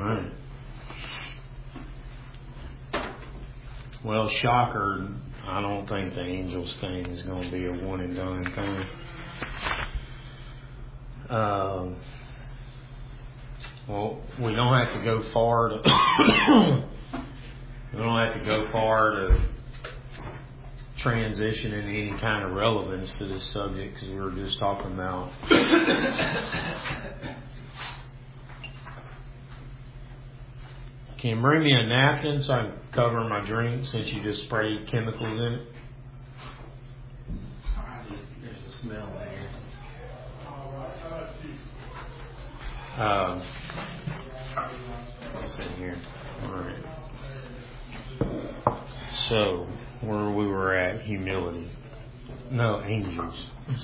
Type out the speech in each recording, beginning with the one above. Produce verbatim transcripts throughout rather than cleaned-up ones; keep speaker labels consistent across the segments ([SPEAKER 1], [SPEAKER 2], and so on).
[SPEAKER 1] right. Well, shocker, I don't think the Angels thing is going to be a one and done thing. Um, well, we don't have to go far to we don't have to go far to transition into any kind of relevance to this subject because we were just talking about can you bring me a napkin so I can cover my drink since you just sprayed chemicals in it?
[SPEAKER 2] There's a smell there.
[SPEAKER 1] Um, let's see here. All right. So, where we were at, humility. No, angels.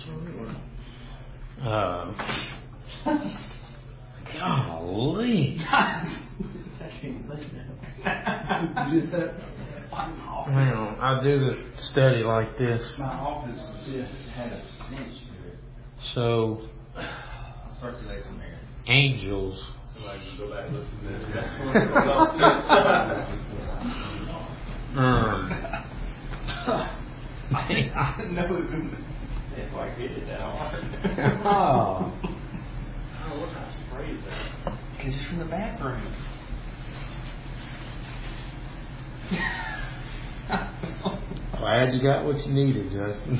[SPEAKER 1] Uh, golly. Well, I do the study like this.
[SPEAKER 2] My office had a stench to it.
[SPEAKER 1] So,
[SPEAKER 2] I'll circulate some air.
[SPEAKER 1] Angels.
[SPEAKER 2] So I can go back and listen to this guy.
[SPEAKER 1] um,
[SPEAKER 2] I know it's in the... If I hit it that hard.
[SPEAKER 1] oh.
[SPEAKER 2] Oh, what kind of spray is that? Because it's from the bathroom.
[SPEAKER 1] Glad you got what you needed, Justin.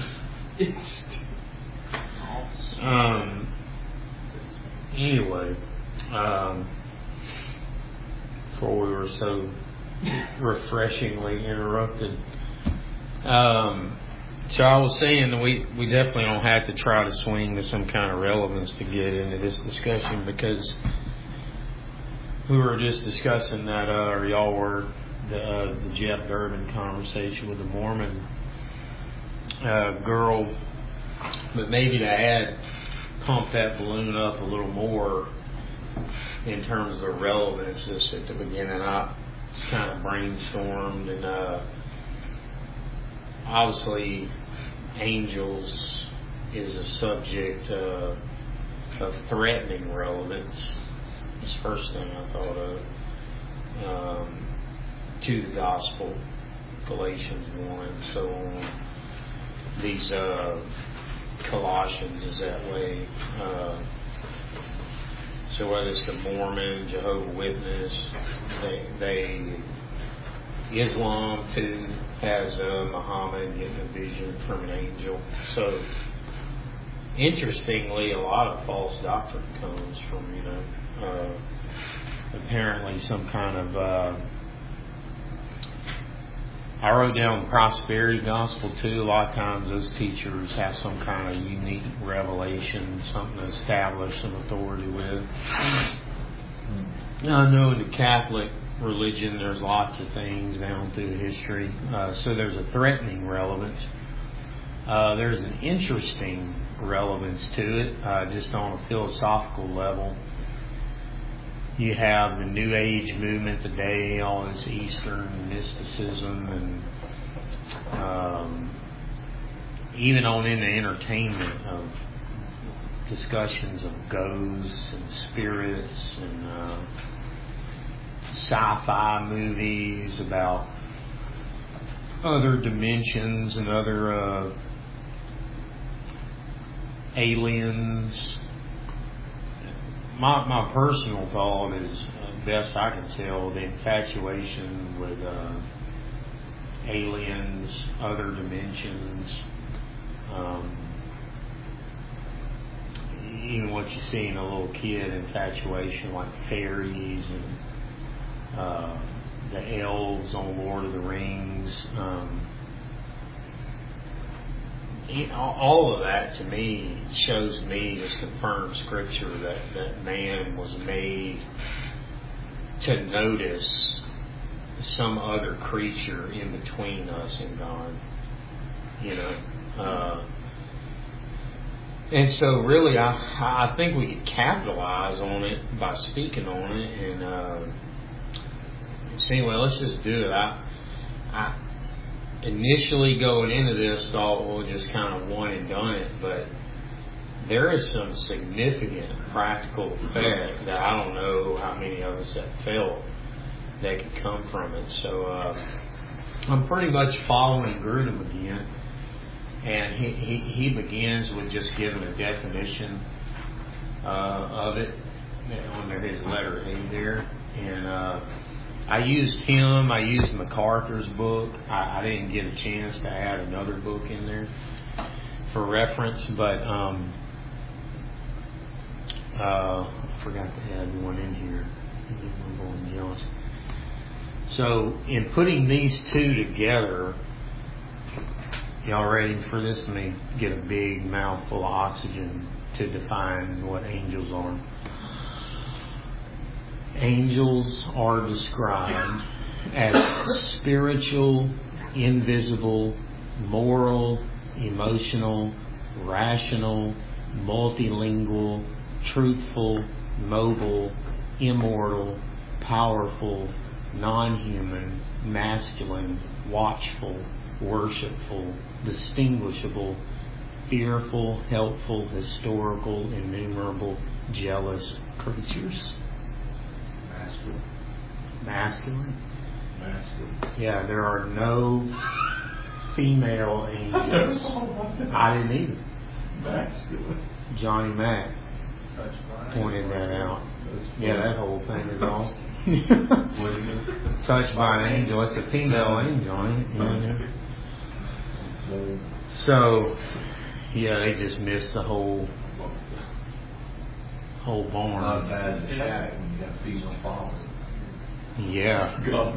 [SPEAKER 1] um. Anyway, um, before we were so refreshingly interrupted, um, so I was saying that we we definitely don't have to try to swing to some kind of relevance to get into this discussion because we were just discussing that, uh, or y'all were. The, uh, the Jeff Durbin conversation with the Mormon uh, girl, but maybe to add, pump that balloon up a little more in terms of the relevance. Just at the beginning, I just kind of brainstormed, and uh, obviously, angels is a subject uh, of threatening relevance. That's the first thing I thought of. Um, to the gospel, Galatians one and so on. These uh, Colossians is that way. Uh, so whether it's the Mormon, Jehovah's Witness, they, they Islam too has uh, Muhammad getting a vision from an angel. So interestingly, a lot of false doctrine comes from, you know, uh, apparently some kind of uh, I wrote down the prosperity gospel too. A lot of times those teachers have some kind of unique revelation, something to establish some authority with. Now, I know in the Catholic religion there's lots of things down through history. Uh, so there's a threatening relevance. Uh, there's an interesting relevance to it, uh, just on a philosophical level. You have the New Age movement today, all this Eastern mysticism, and um, even on in the entertainment of discussions of ghosts and spirits and uh, sci-fi movies about other dimensions and other uh, aliens. My my personal thought is, uh, best I can tell, the infatuation with uh, aliens, other dimensions, um, even what you see in a little kid, infatuation like fairies and uh, the elves on Lord of the Rings. Um, all of that to me shows me, just confirms scripture that, that man was made to notice some other creature in between us and God, you know. Uh, and so really I I think we could capitalize on it by speaking on it and uh, so anyway, let's just do it. I I initially going into this thought we'll just kind of one and done it, but there is some significant practical effect that I don't know how many of us that felt that could come from it. So uh, I'm pretty much following Grudem again, and he, he, he begins with just giving a definition uh, of it under his letter A there. And uh, I used him, I used MacArthur's book. I, I didn't get a chance to add another book in there for reference, but um, uh, I forgot to add one in here. So in putting these two together, y'all ready for this? Let me get a big mouthful of oxygen to define what angels are. Angels are described as spiritual, invisible, moral, emotional, rational, multilingual, truthful, mobile, immortal, powerful, non-human, masculine, watchful, worshipful, distinguishable, fearful, helpful, historical, innumerable, jealous creatures.
[SPEAKER 3] Masculine.
[SPEAKER 1] Masculine?
[SPEAKER 3] Masculine.
[SPEAKER 1] Yeah, there are no female angels. I didn't either.
[SPEAKER 3] Masculine.
[SPEAKER 1] Johnny Mac pointed that out. Yeah, that whole thing is off.
[SPEAKER 3] What is it?
[SPEAKER 1] Touched by an angel. It's a female angel, ain't it? Yeah. So, yeah, they just missed the whole whole barn.
[SPEAKER 3] Not bad to shack when you got female followers.
[SPEAKER 1] Yeah.
[SPEAKER 3] God.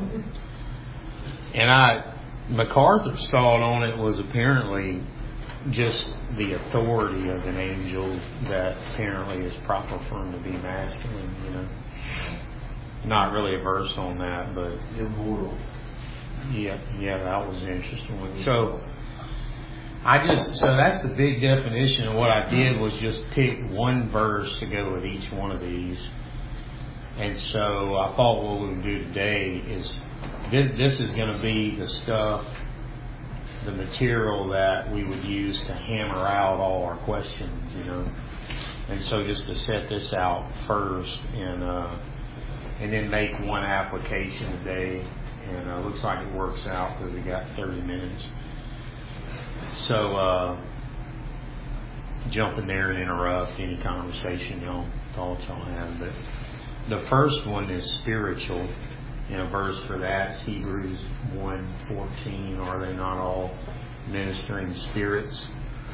[SPEAKER 1] And I, MacArthur's thought on it was apparently just the authority of an angel that apparently is proper for him to be masculine, you know. Not really a verse on that, but
[SPEAKER 3] Immortal.
[SPEAKER 1] yeah, yeah, that was an interesting one. So I just, so that's the big definition. And what I did was just pick one verse to go with each one of these. And so I thought what we would do today is this, this is going to be the stuff, the material that we would use to hammer out all our questions, you know. And so just to set this out first and, uh, and then make one application a day. And uh, looks like it works out because we got thirty minutes. So, uh, jump in there and interrupt any conversation y'all thoughts y'all have. But the first one is spiritual. And a verse for that is Hebrews one fourteen. Are they not all ministering spirits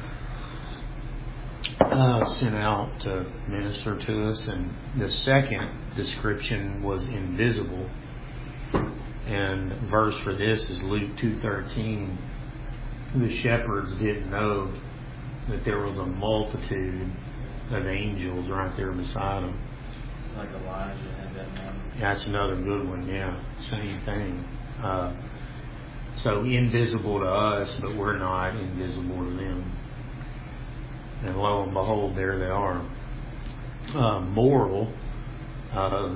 [SPEAKER 1] uh, sent out to minister to us? And the second description was invisible. And verse for this is Luke two thirteen. The shepherds didn't know that there was a multitude of angels right there beside them.
[SPEAKER 2] Like Elijah had that one.
[SPEAKER 1] That's another good one, yeah. Same thing. Uh, so invisible to us, but we're not invisible to them. And lo and behold, there they are. Uh, moral. Uh,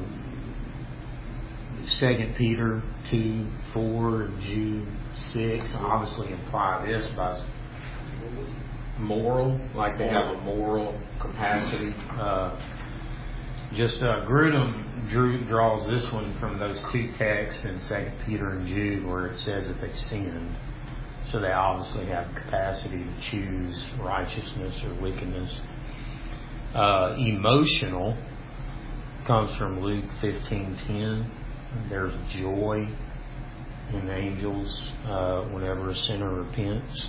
[SPEAKER 1] Second Peter two four and Jude six obviously imply this by moral, like they have a moral capacity. Uh, just uh, Grudem drew, draws this one from those two texts in Second Peter and Jude where it says that they sinned. So they obviously have capacity to choose righteousness or wickedness. Uh, emotional comes from Luke fifteen ten. There's joy in angels uh, whenever a sinner repents.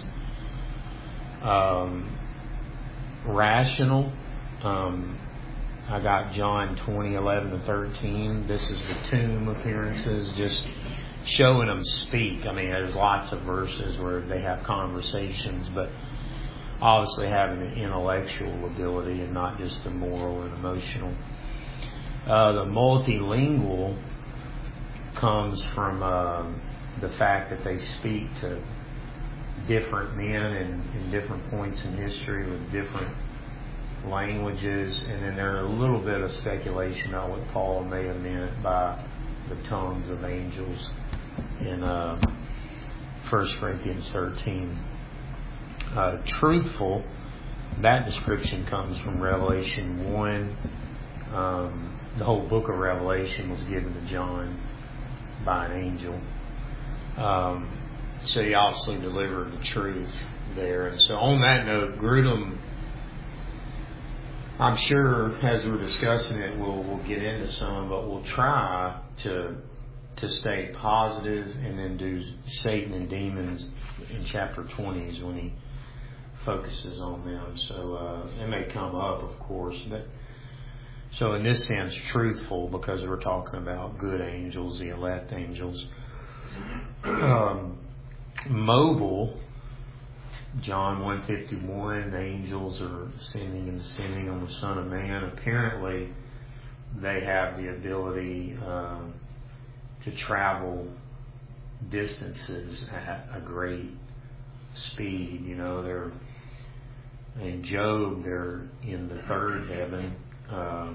[SPEAKER 1] Um, rational. Um, I got John twenty, eleven to thirteen. This is the tomb appearances, just showing them speak. I mean, there's lots of verses where they have conversations, but obviously having an intellectual ability and not just the moral and emotional. Uh, the multilingual comes from uh, the fact that they speak to different men in, in different points in history with different languages, and then there's a little bit of speculation on what Paul may have meant by the tongues of angels in uh, First Corinthians thirteen. Uh, truthful, that description comes from Revelation one. Um, the whole book of Revelation was given to John by an angel. Um, so he also delivered the truth there. And so on that note, Grudem, I'm sure as we're discussing it, we'll we'll get into some, but we'll try to to stay positive and then do Satan and demons in chapter twenty is when he focuses on them. So uh, it may come up, of course, but so in this sense, truthful, because we're talking about good angels, the elect angels. Um, mobile, John one fifty-one, the angels are ascending and descending on the Son of Man. Apparently, they have the ability uh, to travel distances at a great speed. You know, they're in Job, they're in the third heaven. Uh,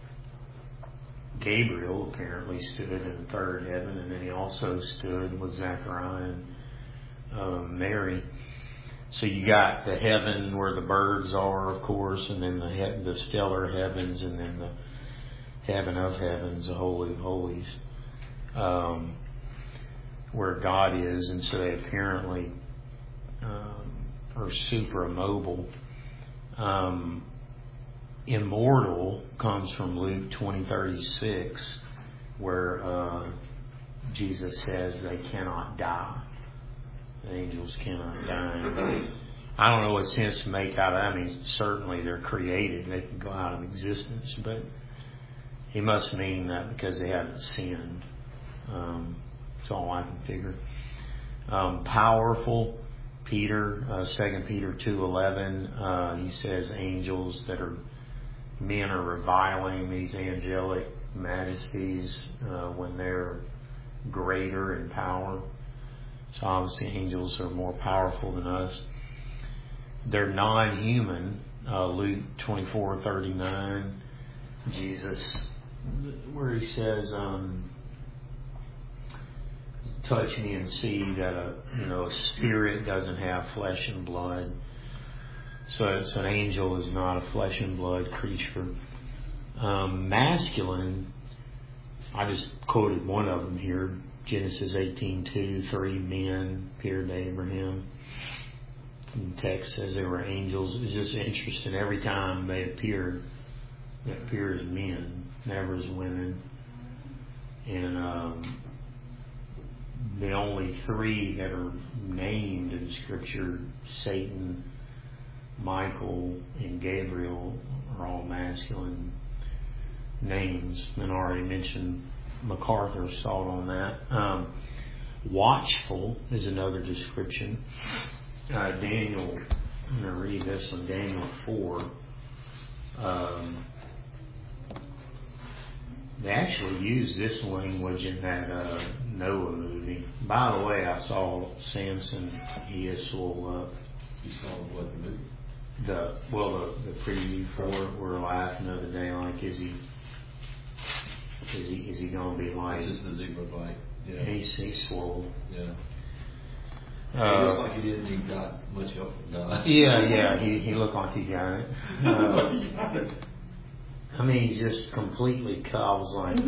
[SPEAKER 1] Gabriel apparently stood in the third heaven, and then he also stood with Zechariah and uh, Mary. So you got the heaven where the birds are, of course, and then the he- the stellar heavens, and then the heaven of heavens, the holy of holies, um, where God is. And so they apparently um, are super immobile. Um, immortal comes from Luke twenty thirty-six, where uh, Jesus says they cannot die. The angels cannot die. I don't know what sense to make out of that. I mean, certainly they're created. They can go out of existence. But he must mean that because they haven't sinned. Um, that's all I can figure. Um, powerful. Peter, uh, Second Peter two eleven, uh, he says angels that are, men are reviling these angelic majesties uh, when they're greater in power. So obviously angels are more powerful than us. They're non-human. Uh, Luke twenty-four thirty-nine, Jesus, where he says, um, touch me and see that a you know a spirit doesn't have flesh and blood. So it's an angel is not a flesh and blood creature. Um, masculine, I just quoted one of them here. Genesis eighteen two, three men appeared to Abraham. And the text says they were angels. It's just interesting. Every time they appeared, they appear as men, never as women. And um, the only three that are named in Scripture, Satan, Michael, and Gabriel, are all masculine names. And I already mentioned MacArthur's thought on that. Um, watchful is another description. Uh, Daniel, I'm going to read this one, Daniel four. Um, they actually use this language in that uh, Noah movie. By the way, I saw Samson Easel. Uh,
[SPEAKER 3] You saw what the movie?
[SPEAKER 1] The well, the, the preview for it. We're laughing the other day. Like, is he? Is he? Is he going to be like?
[SPEAKER 3] It's just the zebra bite. Yeah.
[SPEAKER 1] He's he's swole.
[SPEAKER 3] Yeah.
[SPEAKER 1] Uh,
[SPEAKER 3] It looks like he didn't need God much help from God.
[SPEAKER 1] Yeah, yeah. He he looked like he got it. Uh, I mean, he's just completely cut. I was like,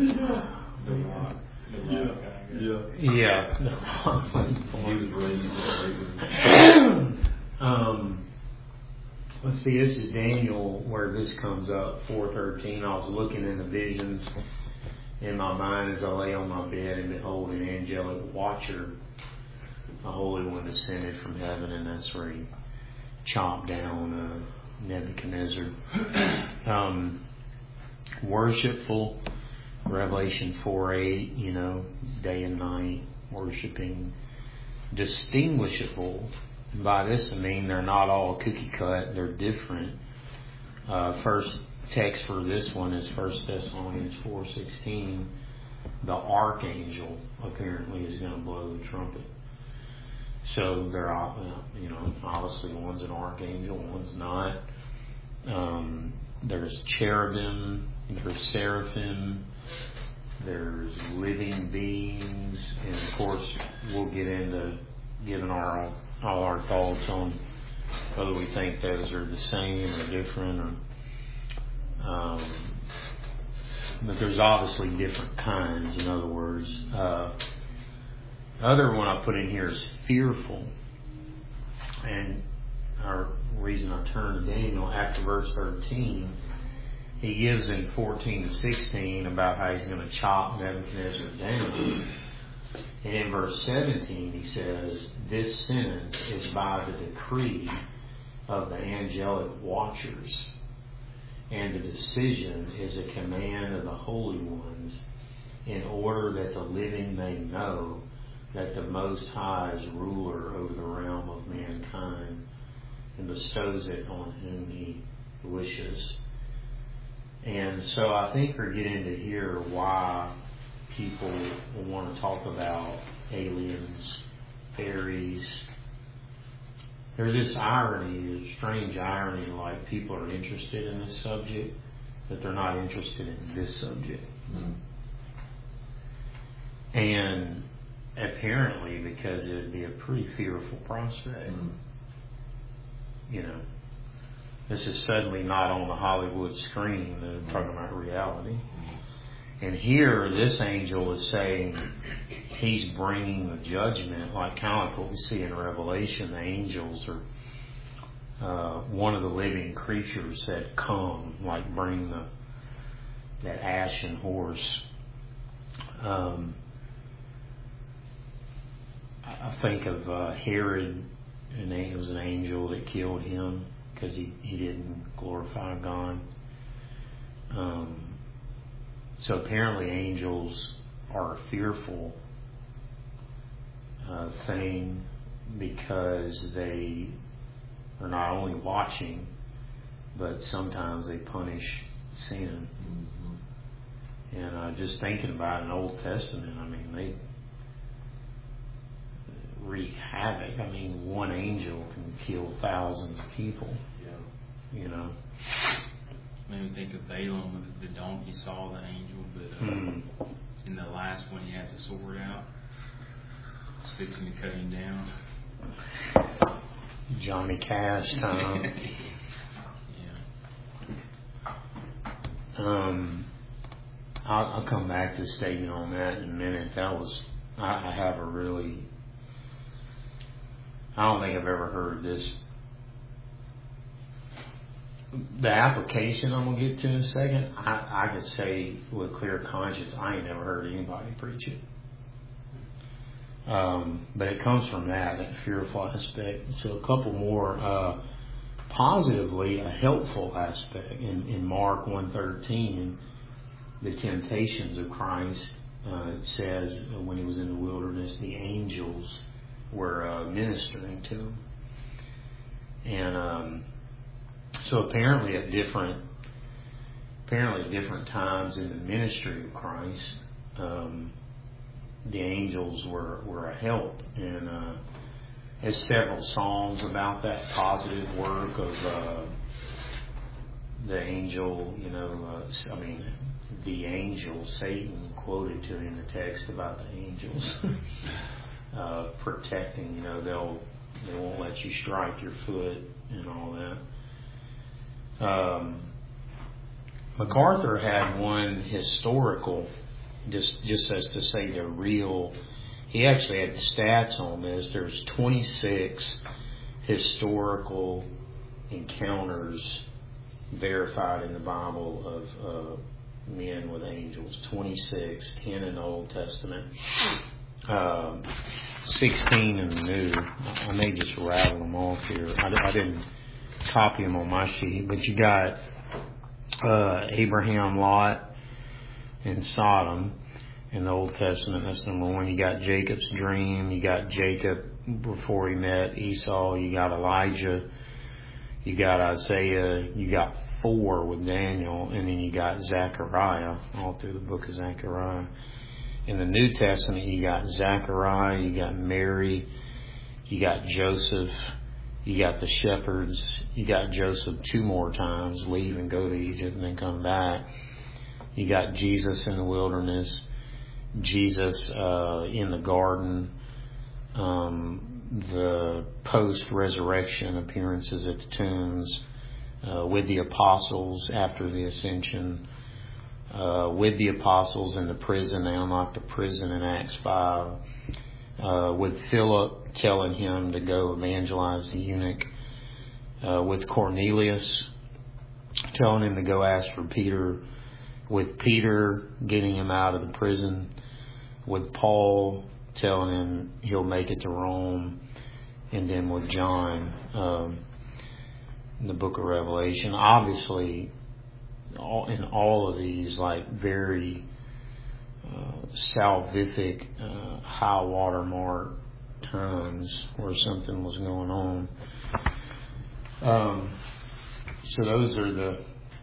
[SPEAKER 3] Yeah.
[SPEAKER 1] yeah.
[SPEAKER 3] He was raised.
[SPEAKER 1] um. Let's see, this is Daniel where this comes up, four thirteen. I was looking in the visions in my mind as I lay on my bed, and behold, an angelic watcher, a holy one descended from heaven, and that's where he chopped down uh, Nebuchadnezzar. um, worshipful, Revelation four eight, you know, day and night, worshiping. Distinguishable. By this I mean they're not all cookie cut, they're different. Uh, first text for this one is First Thessalonians four sixteen. The archangel apparently is going to blow the trumpet. So they're all, you know, obviously one's an archangel, one's not. Um, there's cherubim, there's seraphim, there's living beings, and of course we'll get into giving our all our thoughts on whether we think those are the same or different. Or, um, but there's obviously different kinds. In other words, uh, the other one I put in here is fearful. And our reason I turned to Daniel after verse thirteen, he gives in fourteen to sixteen about how he's going to chop Nebuchadnezzar down. And in verse seventeen he says, this sentence is by the decree of the angelic watchers, and the decision is a command of the holy ones, in order that the living may know that the Most High is ruler over the realm of mankind, and bestows it on whom he wishes. And so I think we're getting to hear why people want to talk about aliens, fairies. There's this irony, this strange irony, like people are interested in this subject, but they're not interested in this subject.
[SPEAKER 3] Mm.
[SPEAKER 1] And apparently because it would be a pretty fearful prospect.
[SPEAKER 3] Mm.
[SPEAKER 1] You know, this is suddenly not on the Hollywood screen. They're talking about reality. And here, this angel is saying he's bringing the judgment, like kind of like what we see in Revelation. The angels are, uh, one of the living creatures said, come, like bring the that ashen horse. Um, I think of uh, Herod, and it was an angel that killed him because he, he didn't glorify God. Um, so apparently angels are a fearful uh, thing because they are not only watching, but sometimes they punish sin. Mm-hmm. And uh, just thinking about an Old Testament, I mean, they wreak havoc. I mean, one angel can kill thousands of people.
[SPEAKER 3] Yeah.
[SPEAKER 1] You know.
[SPEAKER 2] Maybe think of Balaam, the donkey saw the angel, but uh,
[SPEAKER 1] mm.
[SPEAKER 2] in the last one he had the sword out, was fixing to cut him down.
[SPEAKER 1] Johnny Cash time.
[SPEAKER 2] Yeah.
[SPEAKER 1] Um, I'll, I'll come back to a statement on that in a minute. That was, I, I have a really, I don't think I've ever heard this. The application I'm going to get to in a second, I, I could say with clear conscience, I ain't never heard anybody preach it. Um, but it comes from that, that fearful aspect. So a couple more, uh, positively, a helpful aspect in, in Mark one thirteen, the temptations of Christ, uh, it says when he was in the wilderness, the angels were uh, ministering to him. And, um, So apparently at different, apparently at different times in the ministry of Christ, um, the angels were, were a help. And uh, there's several songs about that positive work of uh, the angel, you know, uh, I mean, the angel, Satan quoted to in the text about the angels uh, protecting, you know, they'll, they won't let you strike your foot and all that. Um, MacArthur had one historical, just just as to say the real, he actually had the stats on this. There's twenty-six historical encounters verified in the Bible of uh, men with angels. twenty-six, ten in the Old Testament, um, sixteen in the New. I may just rattle them off here. I, I didn't copy them on my sheet, but you got uh, Abraham, Lot, and Sodom in the Old Testament. That's number one. You got Jacob's dream. You got Jacob before he met Esau. You got Elijah. You got Isaiah. You got four with Daniel, and then you got Zechariah all through the book of Zechariah. In the New Testament, you got Zechariah. You got Mary. You got Joseph. You got the shepherds. You got Joseph two more times, leave and go to Egypt and then come back. You got Jesus in the wilderness, Jesus uh, in the garden, um, the post-resurrection appearances at the tombs uh, with the apostles after the ascension. uh, with the apostles in the prison. They unlocked the prison in Acts five. Uh, with Philip telling him to go evangelize the eunuch. Uh, with Cornelius telling him to go ask for Peter. With Peter getting him out of the prison. With Paul telling him he'll make it to Rome. And then with John um, in the book of Revelation. Obviously, all, in all of these, like, very uh, salvific, uh, high watermark times where something was going on. Um, so those are the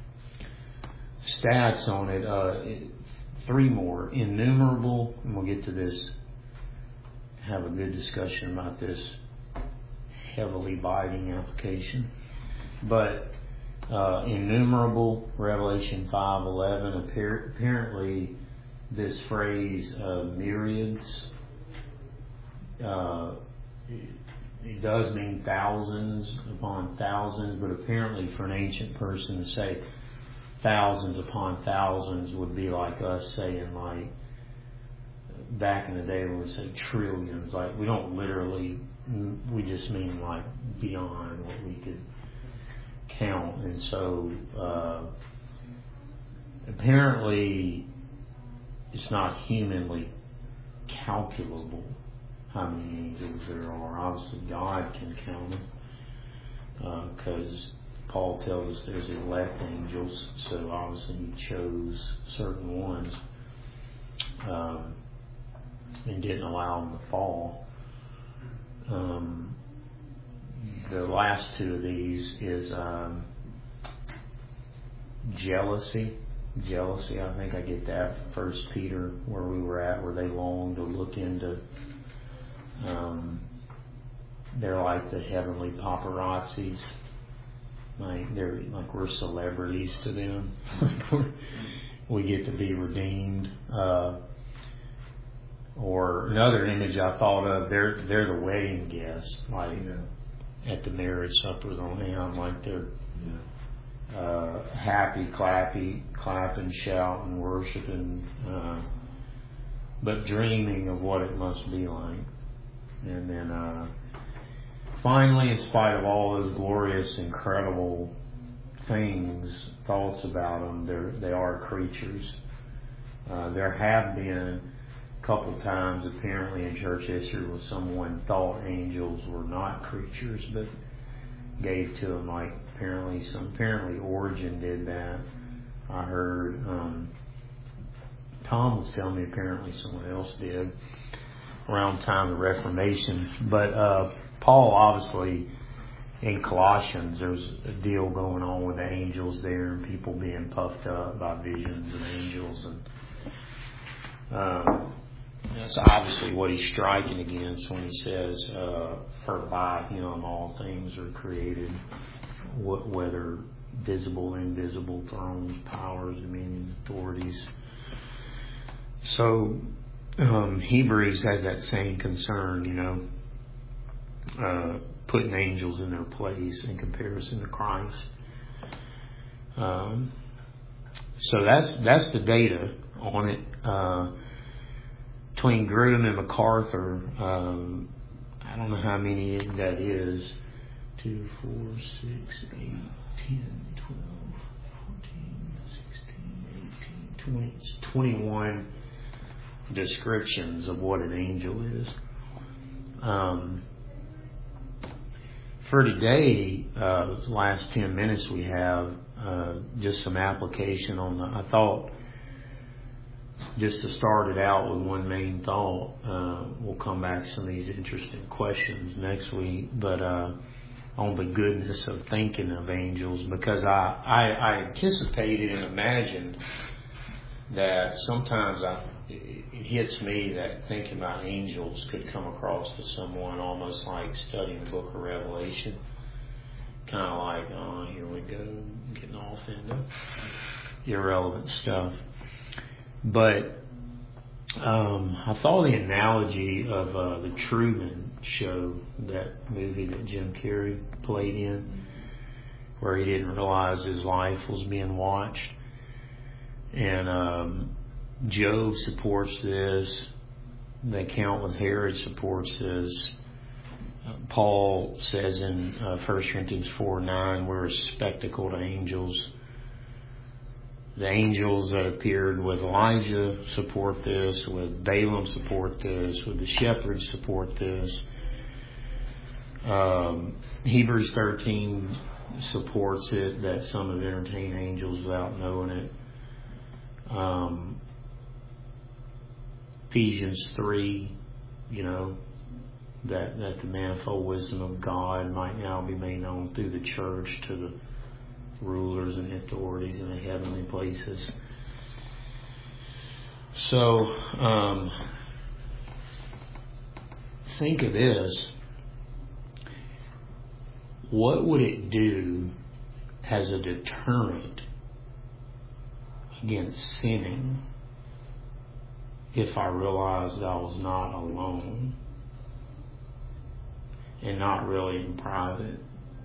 [SPEAKER 1] stats on it. Uh, three more. Innumerable, and we'll get to this, have a good discussion about this heavily biting application. But uh, innumerable, Revelation five eleven, appar- apparently this phrase uh, myriads, uh, it, it does mean thousands upon thousands, but apparently for an ancient person to say thousands upon thousands would be like us saying, like, back in the day when we say trillions. Like, we don't literally, we just mean like beyond what we could count. And so uh, apparently it's not humanly calculable how many angels there are. Obviously God can count them because uh, Paul tells us there's elect angels, so obviously he chose certain ones um, and didn't allow them to fall. Um, the last two of these is um, jealousy. Jealousy, I think I get that from First Peter, where we were at, where they long to look into. Um, they're like the heavenly paparazzis. Like they're like we're celebrities to them. We get to be redeemed. Uh, or another image I thought of, they're they're the wedding guests, like yeah. at the marriage supper of the Lamb, like they're yeah. uh, happy, clappy, clapping, shouting, worshiping, uh, but dreaming of what it must be like. And then uh, finally, in spite of all those glorious, incredible things, thoughts about them, they're, they are creatures. Uh, there have been a couple times, apparently, in church history where someone thought angels were not creatures, but gave to them, like, apparently, some, apparently Origen did that. I heard, um, Tom was telling me apparently someone else did around the time of the Reformation. But uh, Paul, obviously, in Colossians, there's a deal going on with the angels there and people being puffed up by visions of angels. And uh, that's obviously what he's striking against when he says, uh, for by him all things are created, wh- whether visible, invisible, thrones, powers, dominions, authorities. So Um, Hebrews has that same concern, you know, uh, putting angels in their place in comparison to Christ. Um, so that's that's the data on it. Uh, between Grudem and MacArthur, um, I don't know how many that is. Two, four, six, eight, ten, twelve, fourteen, sixteen, eighteen, twenty, twenty-one descriptions of what an angel is. Um, for today, uh, the last ten minutes we have, uh, just some application on the, I thought, just to start it out with one main thought, uh, we'll come back to some of these interesting questions next week, but uh, on the goodness of thinking of angels, because I, I, I anticipated and imagined that sometimes I it hits me that thinking about angels could come across to someone almost like studying the book of Revelation. Kind of like, oh, here we go, getting off into irrelevant stuff. But um, I thought the analogy of uh, the Truman Show, that movie that Jim Carrey played in, where he didn't realize his life was being watched. And um, Job supports this. The account with Herod supports this. Uh, Paul says in uh, First Corinthians four nine, we're a spectacle to angels. The angels that appeared with Elijah support this, with Balaam support this, with the shepherds support this. Um, Hebrews thirteen supports it, that some have entertained angels without knowing it. Um, Ephesians three, you know, that, that the manifold wisdom of God might now be made known through the church to the rulers and authorities in the heavenly places. So, um, think of this. What would it do as a deterrent against sinning if I realized I was not alone and not really in private,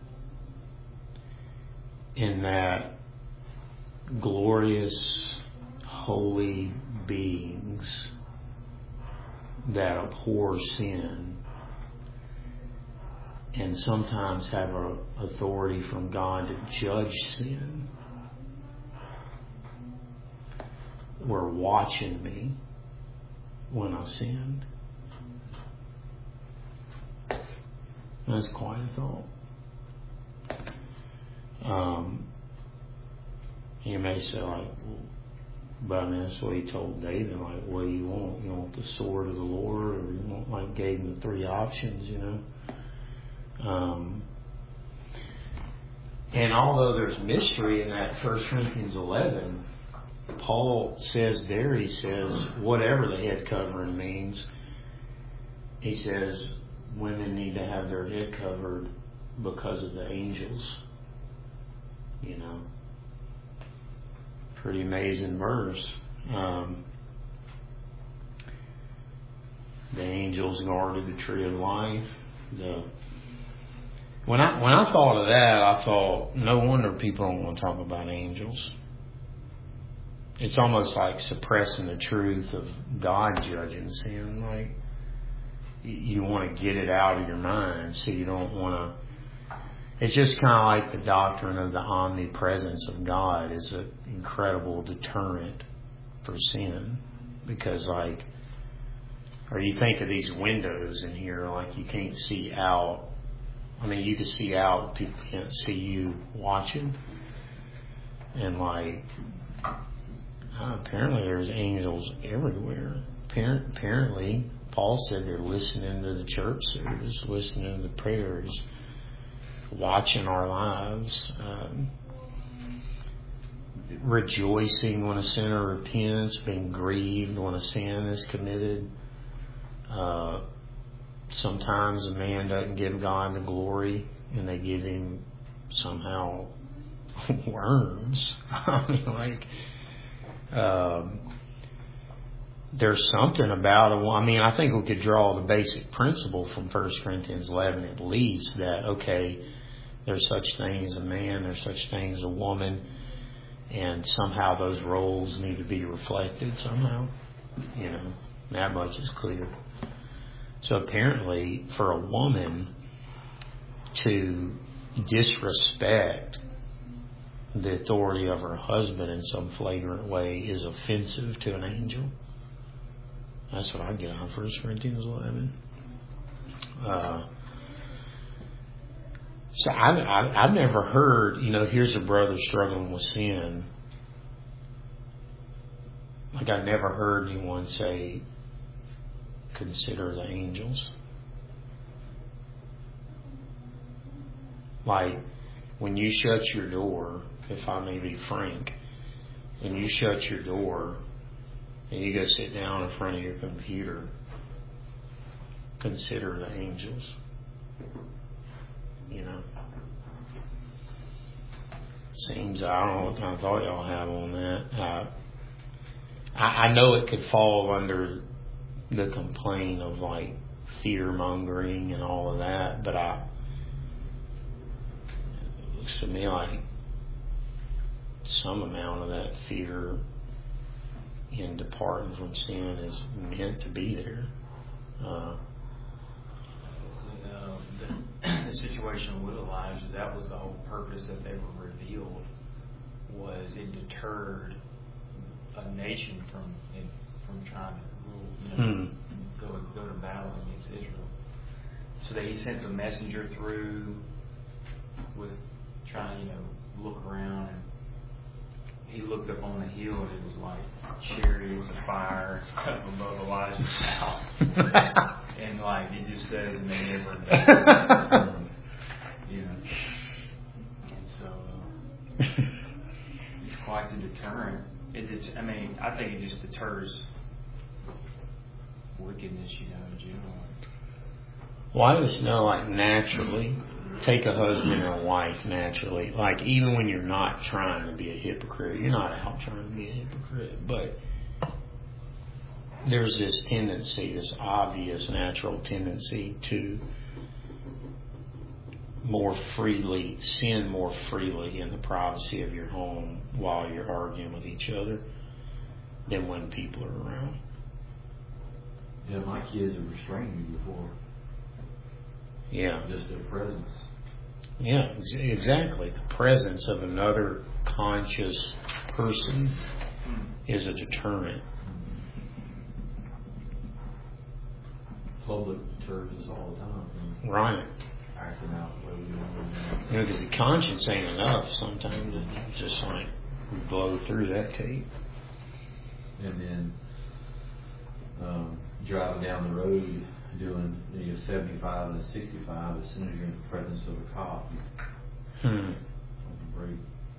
[SPEAKER 1] in that glorious, holy beings that abhor sin and sometimes have a authority from God to judge sin were watching me when I sinned? That's quite a thought. Um, you may say, like, but I mean, that's what he told David. Like, what do you want? You want the sword of the Lord, or you want, like, gave him the three options, you know? Um, and although there's mystery in that First Corinthians eleven, Paul says there, he says, whatever the head covering means, he says women need to have their head covered because of the angels. You know, pretty amazing verse. Um, the angels guarded the tree of life. The when I when I thought of that, I thought, no wonder people don't want to talk about angels. It's almost like suppressing the truth of God judging sin. Like, you want to get it out of your mind, so you don't want to. It's just kind of like the doctrine of the omnipresence of God is an incredible deterrent for sin. Because, like, or you think of these windows in here, like, you can't see out. I mean, you can see out, people can't see you watching. And, like, uh, apparently there's angels everywhere. Apparently, Paul said they're listening to the church service, listening to the prayers, watching our lives, um, rejoicing when a sinner repents, being grieved when a sin is committed. Uh, sometimes a man doesn't give God the glory, and they give him somehow worms. I mean, like, um, there's something about it. I mean, I think we could draw the basic principle from First Corinthians eleven at least, that, okay, there's such thing as a man, there's such thing as a woman, and somehow those roles need to be reflected somehow. You know, that much is clear. So apparently, for a woman to disrespect the authority of her husband in some flagrant way is offensive to an angel. That's what I get out of First Corinthians eleven. Uh, so I, I, I've never heard, you know, here's a brother struggling with sin. Like, I never heard anyone say, consider the angels. Like, when you shut your door, if I may be frank, when you shut your door and you go sit down in front of your computer, consider the angels. You know, seems, I don't know what kind of thought y'all have on that. Uh, I, I know it could fall under the complaint of, like, fear mongering and all of that, but I, it looks to me like some amount of that fear in departing from sin is meant to be there. Uh,
[SPEAKER 2] Uh, the, the situation with Elijah, that was the whole purpose that they were revealed, was it deterred a nation from it, from trying to rule, you know,
[SPEAKER 1] hmm.
[SPEAKER 2] go go to battle against Israel. So they he sent the messenger through with trying, you know, look around, and he looked up on the hill and it was like chariots of fire and stuff above Elijah's house. And like it just says, and they never, you know. And so uh, it's quite the deterrent. It, det- I mean, I think it just deters wickedness, you know, in general.
[SPEAKER 1] Well, I just know, like, naturally, take a husband and a wife naturally. Like, even when you're not trying to be a hypocrite, you're not out trying to be a hypocrite, but there's this tendency, this obvious natural tendency to more freely, sin more freely in the privacy of your home while you're arguing with each other than when people are around.
[SPEAKER 3] Yeah, my kids have restrained me before.
[SPEAKER 1] Yeah.
[SPEAKER 3] Just their presence.
[SPEAKER 1] Yeah, ex- exactly. The presence of another conscious person is a deterrent.
[SPEAKER 3] Public deters us all the time from
[SPEAKER 1] Right.
[SPEAKER 3] acting out the way we want
[SPEAKER 1] You know, because the conscience ain't enough sometimes. It's just like we blow through that tape.
[SPEAKER 3] And then um, driving down the road doing you know, seventy-five and a sixty-five, as soon as you're in the presence of a cop, you
[SPEAKER 1] Hmm.
[SPEAKER 3] break.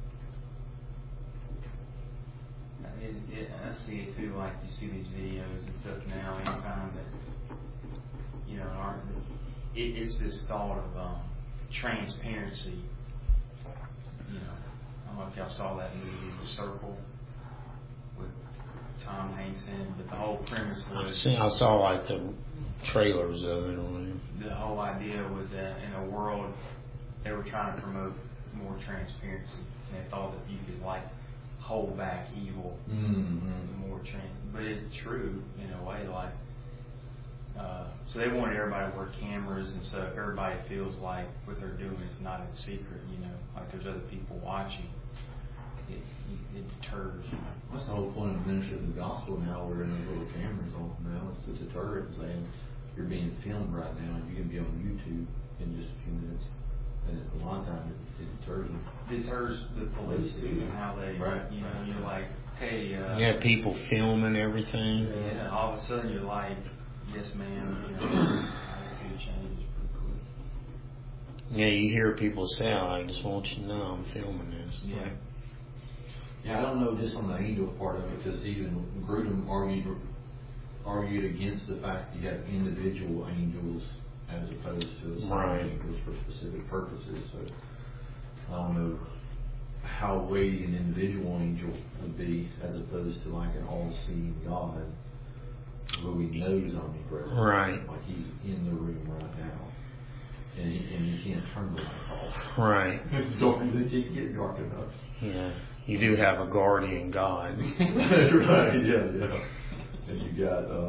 [SPEAKER 2] It, it, I see it too, like you see these videos and stuff now, anytime that, you know, our, it, it's this thought of um, transparency. You know, I don't know if y'all saw that movie, The Circle, with Tom Hanks in it, but the whole premise
[SPEAKER 1] I
[SPEAKER 2] was,
[SPEAKER 1] see- I saw like the trailers of it on
[SPEAKER 2] the whole idea was that in a world, they were trying to promote more transparency, and they thought that you could like hold back evil,
[SPEAKER 3] Mm-hmm.
[SPEAKER 2] the more trans. But it's true in a way, like uh, so they wanted everybody to wear cameras, and so everybody feels like what they're doing is not in secret. You know, like there's other people watching. It it, it deters.
[SPEAKER 3] That's the whole point of ministry of the gospel now. We're in those little cameras on now. It's to deter it, saying you're being filmed right now and you can be on YouTube in just a few minutes. And a lot of times it, it deters them.
[SPEAKER 2] Deters the police too, and how they,
[SPEAKER 3] Right.
[SPEAKER 2] you know, you're like, hey, uh,
[SPEAKER 1] it. You have people filming everything.
[SPEAKER 2] yeah, all of a sudden you're like, yes, ma'am, you know, attitude changes pretty quick.
[SPEAKER 1] Yeah, you hear people say, I just want you to know I'm filming this.
[SPEAKER 2] Yeah.
[SPEAKER 3] Yeah, I don't know just on the angel part of it, because even Grudem argued argued against the fact that you have individual angels as opposed to assigned
[SPEAKER 1] Right.
[SPEAKER 3] angels for specific purposes. So I don't know how weighty an individual angel would be as opposed to like an all-seeing God who he knows omnipresent.
[SPEAKER 1] Right.
[SPEAKER 3] Like he's in the room right now. And, he, and you can't turn the light off.
[SPEAKER 1] Right.
[SPEAKER 3] It's dark, it can't get dark enough.
[SPEAKER 1] Yeah. You do have a guardian God.
[SPEAKER 3] Right, yeah, yeah. And you got, um,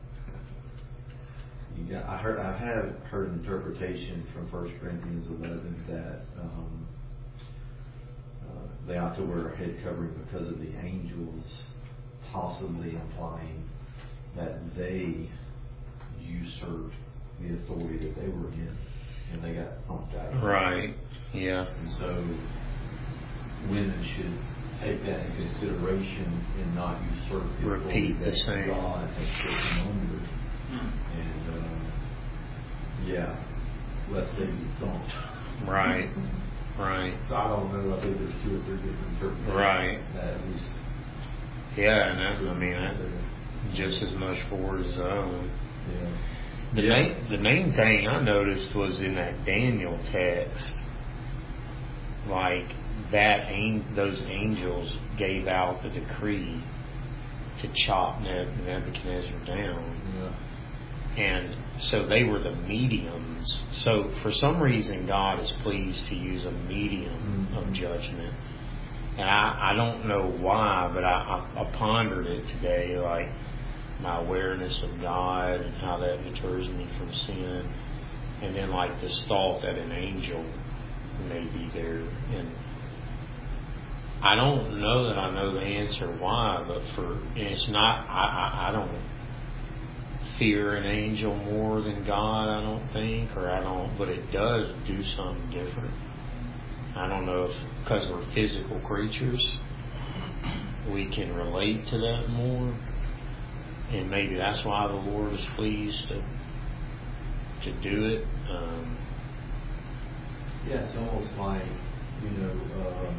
[SPEAKER 3] you got. I heard, I have heard an interpretation from First Corinthians eleven that um, uh, they ought to wear a head covering because of the angels, possibly implying that they usurped the authority that they were in, and they got pumped out.
[SPEAKER 1] Right. Yeah.
[SPEAKER 3] And so women should take that into consideration and not usurp the
[SPEAKER 1] Repeat
[SPEAKER 3] authority
[SPEAKER 1] the
[SPEAKER 3] that
[SPEAKER 1] same.
[SPEAKER 3] God has put them under. And uh, yeah, lest they be thumped.
[SPEAKER 1] Right. Right.
[SPEAKER 3] So I don't know. I think there's two or three different interpretations.
[SPEAKER 1] Right.
[SPEAKER 3] That at least.
[SPEAKER 1] Yeah, and that, I mean, that, just as much for as the other one.
[SPEAKER 3] Yeah.
[SPEAKER 1] The,
[SPEAKER 3] Yeah.
[SPEAKER 1] main, the main thing I noticed was in that Daniel text, like that, an- those angels gave out the decree to chop Neb- Nebuchadnezzar down.
[SPEAKER 3] Yeah.
[SPEAKER 1] And so they were the mediums. So for some reason, God is pleased to use a medium
[SPEAKER 3] Mhm.
[SPEAKER 1] of judgment. And I, I don't know why, but I, I, I pondered it today, like my awareness of God and how that deters me from sin. And then like this thought that an angel may be there. And I don't know that I know the answer why, but for, and it's not, I, I, I don't fear an angel more than God, I don't think, or I don't, but it does do something different. I don't know if because we're physical creatures, we can relate to that more, and maybe that's why the Lord is pleased to to do it. Um,
[SPEAKER 3] yeah, it's almost like, you know, um,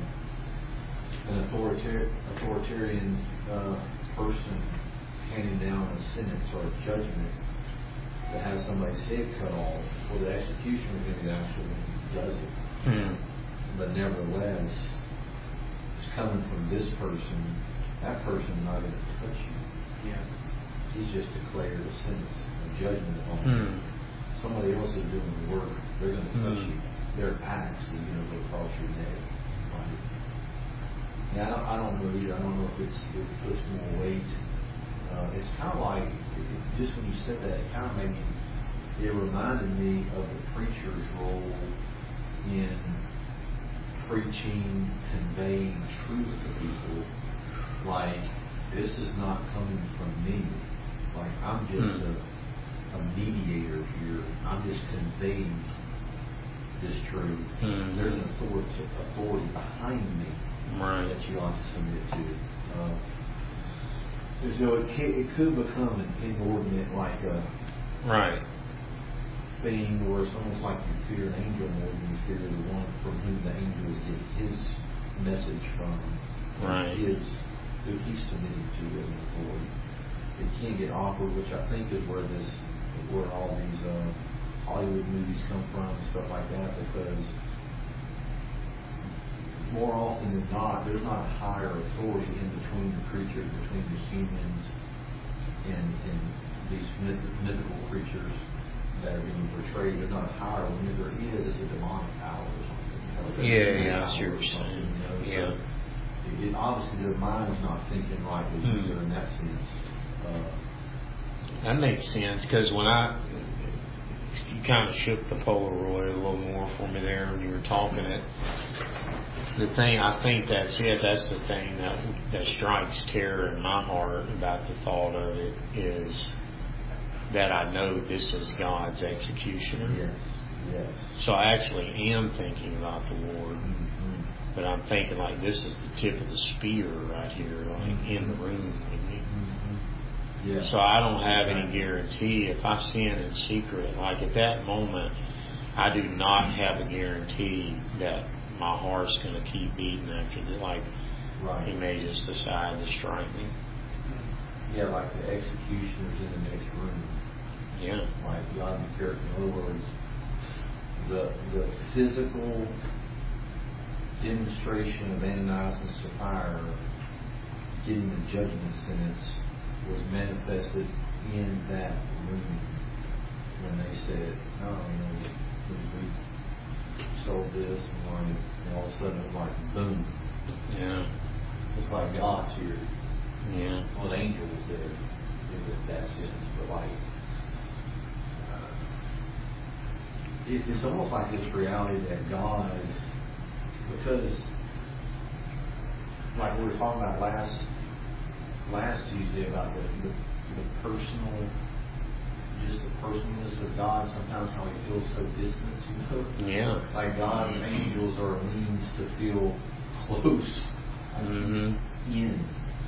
[SPEAKER 3] an authoritar- authoritarian uh, person handing down a sentence or a judgment to have somebody's head cut off, or the executioner maybe actually does it.
[SPEAKER 1] hmm.
[SPEAKER 3] But nevertheless, it's coming from this person. That person's not going to touch you.
[SPEAKER 2] Yeah.
[SPEAKER 3] He's just declared a sentence, a judgment upon
[SPEAKER 1] Hmm.
[SPEAKER 3] you. Somebody else is doing the work. They're going to touch
[SPEAKER 1] Hmm.
[SPEAKER 3] you. Their acts are going to go across your neck. Right? Yeah, I don't, I don't know either. I don't know if it's, it puts more weight. Uh, it's kind of like, it, it, just when you said that, it kind of made me, it reminded me of the preacher's role in preaching, conveying truth to people. Like, this is not coming from me. Like, I'm just
[SPEAKER 1] Hmm.
[SPEAKER 3] a, a mediator here. I'm just conveying this truth.
[SPEAKER 1] Hmm.
[SPEAKER 3] There's an authority, authority behind me
[SPEAKER 1] Right.
[SPEAKER 3] that you ought to submit to. Uh, and so it, can, it could become an inordinate, like a
[SPEAKER 1] Right.
[SPEAKER 3] thing where it's almost like you fear an angel more than you fear the one from whom the angel is getting his message from.
[SPEAKER 1] Right.
[SPEAKER 3] His, who he's submitting to as an authority. It can get awkward, which I think is where this, where all these uh, Hollywood movies come from and stuff like that, because more often than not, there's not a higher authority in between the creatures, between the humans and, and these myth, mythical creatures that are being portrayed. There's not a higher one. If there is, it's a demonic power or something. You know,
[SPEAKER 1] Yeah, yeah, I see
[SPEAKER 3] power
[SPEAKER 1] what
[SPEAKER 3] or
[SPEAKER 1] you're
[SPEAKER 3] something,
[SPEAKER 1] saying.
[SPEAKER 3] you know, so
[SPEAKER 1] Yeah.
[SPEAKER 3] It, it, obviously, their mind's not thinking rightly
[SPEAKER 1] Hmm.
[SPEAKER 3] either in that sense. Uh,
[SPEAKER 1] That makes sense, because when I, you kind of shook the Polaroid a little more for me there when you were talking it. The thing, I think that's it, that's the thing that that strikes terror in my heart about the thought of it, is that I know this is God's executioner.
[SPEAKER 3] yes, yes.
[SPEAKER 1] So I actually am thinking about the Lord,
[SPEAKER 3] Mm-hmm.
[SPEAKER 1] but I'm thinking like this is the tip of the spear right here, like in the room with me.
[SPEAKER 3] Mm-hmm. Yeah.
[SPEAKER 1] So I don't have any guarantee if I sin in secret. Like at that moment, I do not have a guarantee that my heart's going to keep beating after this. Like
[SPEAKER 3] Right.
[SPEAKER 1] he may just decide to strike me.
[SPEAKER 3] Yeah, like the executioner's in the next room.
[SPEAKER 1] Yeah.
[SPEAKER 3] Like, you ought to be careful. In other words, the the physical demonstration of Ananias and Sapphira getting the judgment sentence was manifested in that room when they said, "Oh, you know, we, we sold this," and, like, and all of a sudden it was like, boom.
[SPEAKER 1] Yeah.
[SPEAKER 3] It's like God's here.
[SPEAKER 1] Yeah.
[SPEAKER 3] Well, the angel was there in that sense, but like, uh, it, it's almost like this reality that God, because, like we were talking about last last Tuesday about the, the, the personal, just the personalness of God, sometimes how he feels so distant, you know?
[SPEAKER 1] Yeah.
[SPEAKER 3] Like God and angels are a means to feel close, like
[SPEAKER 1] Mm-hmm.
[SPEAKER 3] in.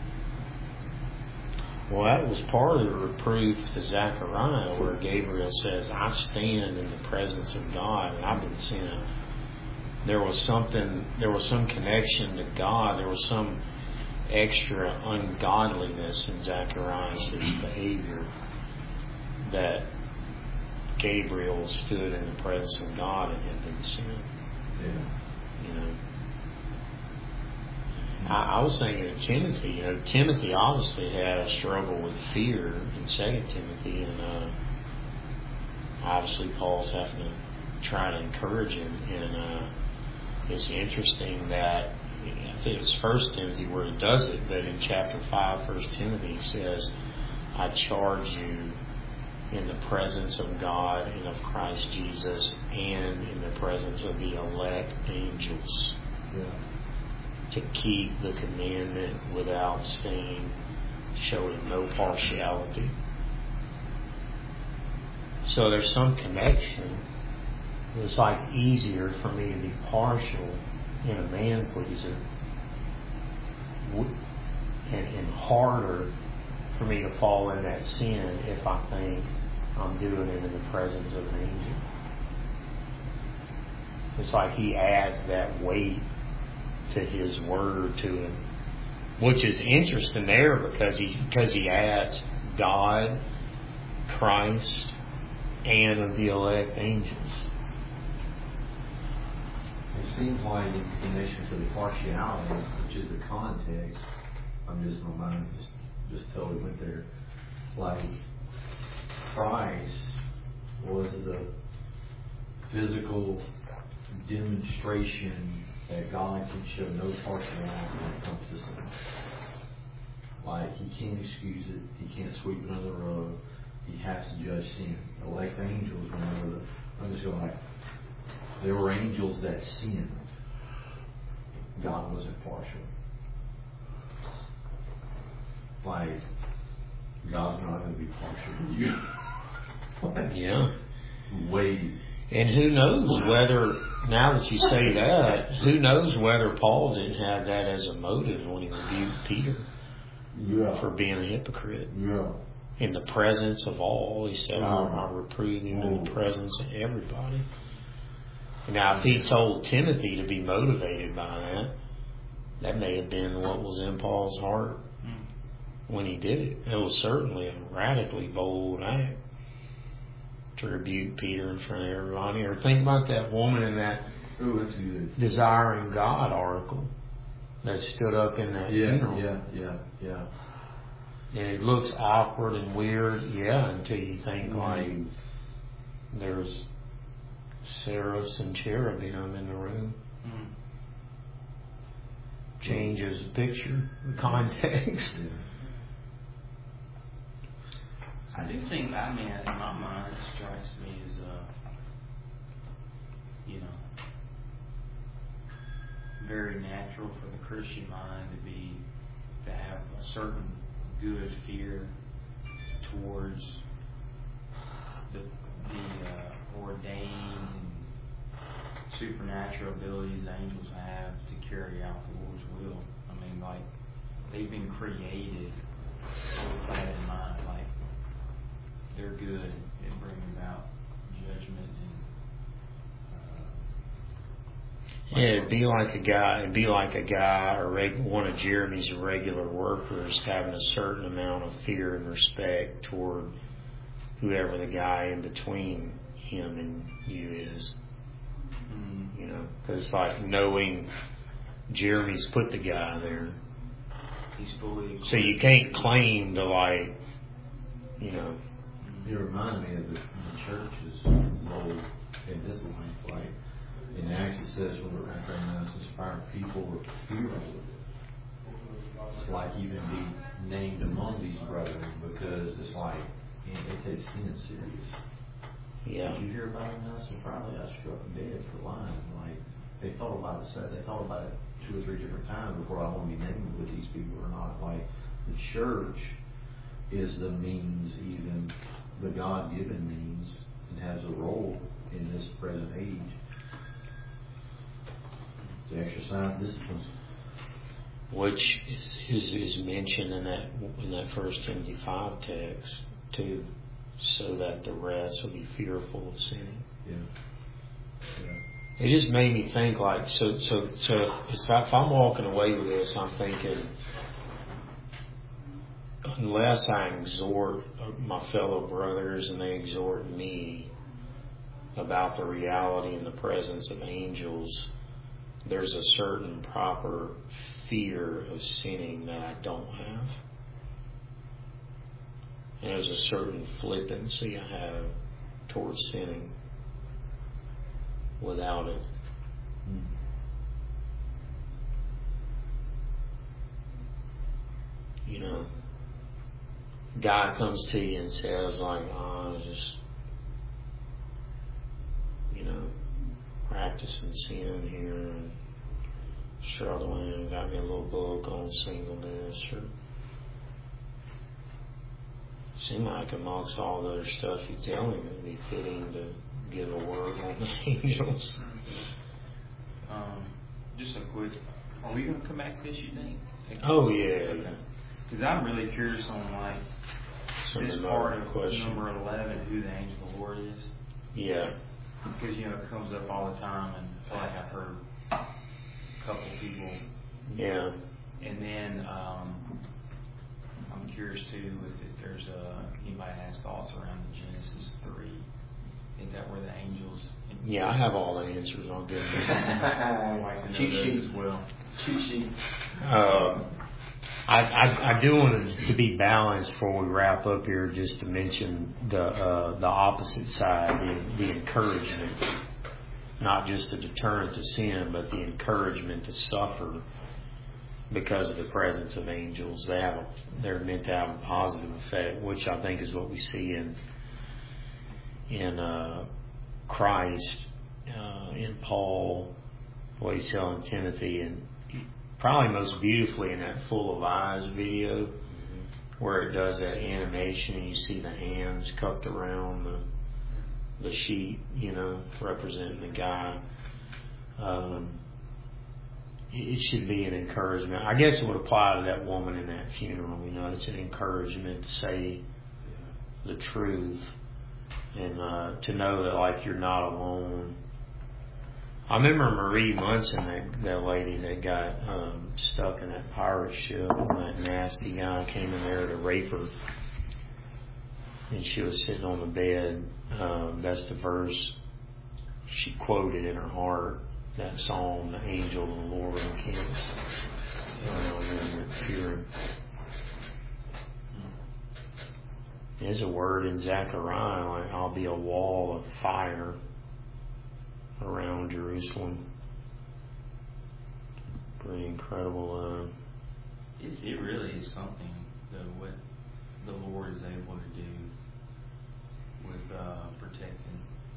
[SPEAKER 1] Well, that was part of the reproof to Zechariah, where Gabriel says, "I stand in the presence of God, and I've been sent." There was something, there was some connection to God. There was some extra ungodliness in Zechariah's behavior that Gabriel stood in the presence of God and had been sent.
[SPEAKER 3] Yeah.
[SPEAKER 1] You know. I, I was thinking of Timothy. You know, Timothy obviously had a struggle with fear in Second Timothy, and uh, obviously Paul's having to try to encourage him. And uh, it's interesting that I think it's First Timothy where it does it, but in chapter five, First Timothy says, I charge you in the presence of God and of Christ Jesus and in the presence of the elect angels
[SPEAKER 3] Yeah.
[SPEAKER 1] to keep the commandment without stain, showing no partiality. So there's some connection. It's like easier for me to be partial in a man pleaser and, and harder for me to fall in that sin if I think I'm doing it in the presence of an angel. It's like he adds that weight to his word to him, which is interesting there because he because he adds God, Christ, and of the elect angels.
[SPEAKER 3] It seems like in connection to the partiality, which is the context, I'm just my mind just just totally went there. Like Christ was the physical demonstration that God can show no partiality when it comes to sin. Like he can't excuse it, he can't sweep it under the rug, he has to judge sin. Elect angels, remember the I'm just going like there were angels that sinned. God wasn't partial. Like, God's not going to be partial to you.
[SPEAKER 1] Yeah.
[SPEAKER 3] Wait.
[SPEAKER 1] And who knows whether, now that you say that, who knows whether Paul didn't have that as a motive when he rebuked Peter
[SPEAKER 3] Yeah.
[SPEAKER 1] for being a hypocrite.
[SPEAKER 3] Yeah.
[SPEAKER 1] In the presence of all, he said,
[SPEAKER 3] Wow.
[SPEAKER 1] I, I reprove you in the
[SPEAKER 3] Oh.
[SPEAKER 1] presence of everybody. Now, if he told Timothy to be motivated by that, that may have been what was in Paul's heart when he did it. It was certainly a radically bold act to rebuke Peter in front of everybody. Or think about that woman in that
[SPEAKER 3] Oh, that's good.
[SPEAKER 1] Desiring God article that stood up in that
[SPEAKER 3] Yeah,
[SPEAKER 1] funeral.
[SPEAKER 3] yeah, yeah, yeah.
[SPEAKER 1] And it looks awkward and weird, yeah, until you think like there's seraphs and cherubim in the room.
[SPEAKER 2] Mm.
[SPEAKER 1] Changes the picture, the context.
[SPEAKER 3] Yeah.
[SPEAKER 2] I do think, I mean, in my mind, it strikes me as, uh, you know, very natural for the Christian mind to be, to have a certain good fear towards the, the uh, ordained supernatural abilities angels have to carry out the Lord's will. I mean, like, they've been created with that in mind, like, they're good at bringing about judgment and uh,
[SPEAKER 1] Yeah, it'd be like a guy. It'd be like a guy or reg, one of Jeremy's regular workers having a certain amount of fear and respect toward whoever the guy in between him and you is.
[SPEAKER 2] mm,
[SPEAKER 1] You know, because it's like knowing Jeremy's put the guy there,
[SPEAKER 2] he's fully.
[SPEAKER 1] so you can't claim to like, you know.
[SPEAKER 3] You remind me of the, the church's role in this life. Like in Acts it says, when we're recognized inspired people were fearful. It's like even be named among these brethren because it's like man, they take sin serious.
[SPEAKER 1] Yeah.
[SPEAKER 3] Did you hear about it now? So probably I struck dead for lying. Like they thought about it. They thought about it two or three different times before I want to be named with these people or not. Like the church is the means, even the God-given means, and has a role in this present age to exercise discipline.
[SPEAKER 1] Which is, is is mentioned in that in that First Timothy five text too, so that the rest will be fearful of sinning.
[SPEAKER 3] Yeah. Yeah.
[SPEAKER 1] It just made me think like so so so if, if I'm walking away with this, I'm thinking unless I exhort my fellow brothers and they exhort me about the reality and the presence of angels, there's a certain proper fear of sinning that I don't have. And there's a certain flippancy I have towards sinning without it.
[SPEAKER 3] Mm.
[SPEAKER 1] you know, guy comes to you and says like, oh, I was just, you know, practicing sin here and struggling, got me a little book on singleness, or seem like amongst all the other stuff you tell him, it'd be fitting to give a word on the angels.
[SPEAKER 2] Um, just a quick, are we going to come back to this, you think?
[SPEAKER 1] Oh, yeah.
[SPEAKER 2] Because I'm really curious on, like,
[SPEAKER 1] Some
[SPEAKER 2] this part of question. number eleven, who the angel of the Lord is.
[SPEAKER 1] Yeah.
[SPEAKER 2] Because, you know, it comes up all the time, and I feel like I've heard a couple people.
[SPEAKER 1] Yeah.
[SPEAKER 2] And then um, I'm curious, too, if, if there's uh, anybody has thoughts around the Genesis three. Is that where the angels...
[SPEAKER 1] Yeah, I have all the answers. I'll give them.
[SPEAKER 2] I like to know
[SPEAKER 3] Cheat
[SPEAKER 2] those
[SPEAKER 3] sheet.
[SPEAKER 2] as well.
[SPEAKER 3] Cheat sheet.
[SPEAKER 1] Uh, I, I, I do want to, to be balanced before we wrap up here, just to mention the uh, the opposite side, the, the encouragement, not just a deterrent to sin, but the encouragement to suffer because of the presence of angels. They have a, they're meant to have a positive effect, which I think is what we see in in uh, Christ, uh, in Paul, what he's telling Timothy, and probably most beautifully in that Full of Eyes video, mm-hmm. where it does that animation and you see the hands cupped around the the sheet, you know, representing the guy. Um, it, it should be an encouragement. I guess it would apply to that woman in that funeral. You know, it's an encouragement to say the truth and uh, to know that, like, you're not alone. I remember Marie Munson, that, that lady that got um, stuck in that pirate ship, and that nasty guy came in there to rape her, and she was sitting on the bed. Um, that's the verse she quoted in her heart, that psalm, "The angel of the Lord encamps around them that fear him." There's a word in Zechariah, like, I'll be a wall of fire around Jerusalem. Pretty incredible. Uh,
[SPEAKER 2] it, it really is something, though, what the Lord is able to do with uh, protecting.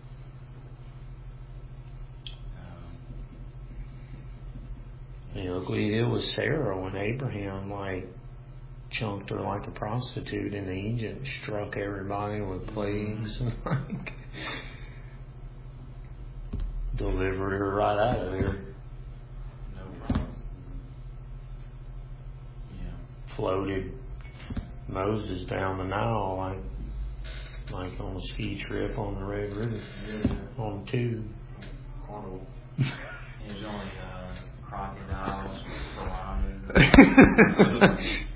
[SPEAKER 2] Um,
[SPEAKER 1] you know, look what he did with Sarah when Abraham, like, chunked her like a prostitute in Egypt, struck everybody with plagues, and like delivered her right out of there.
[SPEAKER 2] No problem. Yeah.
[SPEAKER 1] Floated Moses down the Nile like like on a ski trip on the Red River,
[SPEAKER 2] Yeah.
[SPEAKER 1] on two.
[SPEAKER 2] Carnival. There's only uh, crocodiles, piranhas.